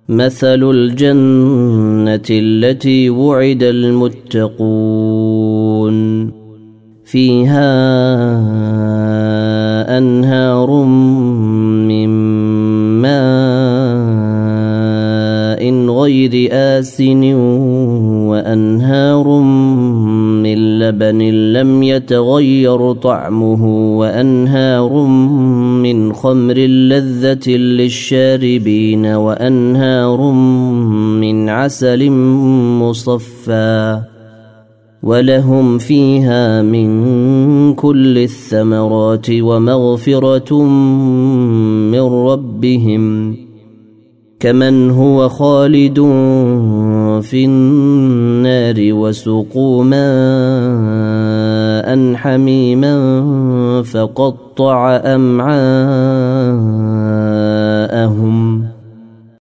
مثل الجنة التي وعد المتقون فيها أنهار من ماء غير آسن وأنهار من لبن لم يتغير طعمه وأنهار من خمر لذة للشاربين وأنهار من عسل مصفى ولهم فيها من كل الثمرات ومغفرة من ربهم كمن هو خالد في النار وسقوا ماء حميما فقطع أمعاءهم